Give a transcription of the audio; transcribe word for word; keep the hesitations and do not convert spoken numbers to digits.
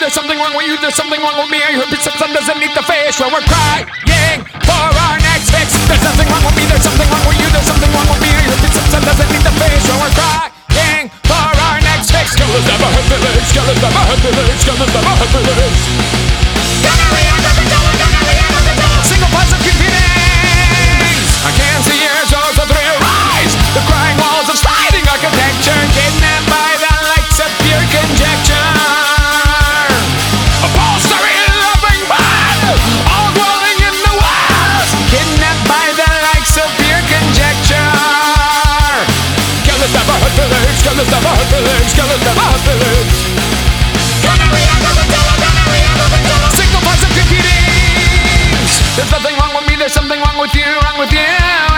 there's something wrong with you, there's something wrong with me. I hope it's something doesn't need the face. Well, we're crying for our next fix. There's nothing wrong with me, there's something wrong with you, there's something wrong with me. I hope it's something doesn't need the face. Well, we're crying for our next fix. Killers never hurt feelings, killers never hurt feelings, killers never hurt feelings. Gonorrhea doesn't tell her, gonorrhea doesn't tell her. Single positive feelings. I can't see your souls of three rise. The crying walls of sliding architecture, kidnapped by the lights of pure conjecture. Upholstery loving man, all dwelling in the walls, kidnapped by the likes of pure conjecture. Killers never hurt feelings, killers never hurt feelings, killers never hurt feelings. Gonorrhea doesn't tell her, gonorrhea doesn't tell her. Single positive feelings. There's nothing wrong with me, there's something wrong with you, wrong with you.